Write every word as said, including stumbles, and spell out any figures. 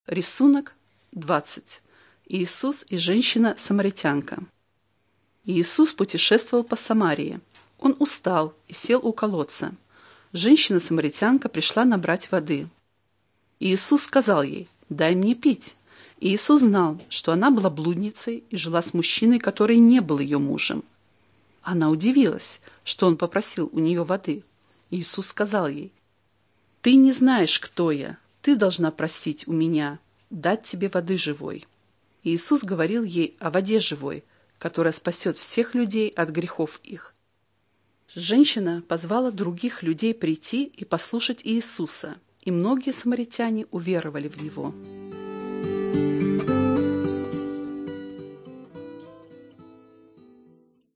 Рисунок двадцать. Иисус и женщина-самаритянка. Иисус путешествовал по Самарии. Он устал и сел у колодца. Женщина-самаритянка пришла набрать воды. Иисус сказал ей: «Дай мне пить». Иисус знал, что она была блудницей и жила с мужчиной, который не был ее мужем. Она удивилась, что он попросил у нее воды. Иисус сказал ей: «Ты не знаешь, кто я. Ты должна просить у меня дать тебе воды живой». Иисус говорил ей о воде живой, которая спасет всех людей от грехов их. Женщина позвала других людей прийти и послушать Иисуса, и многие самаритяне уверовали в Него.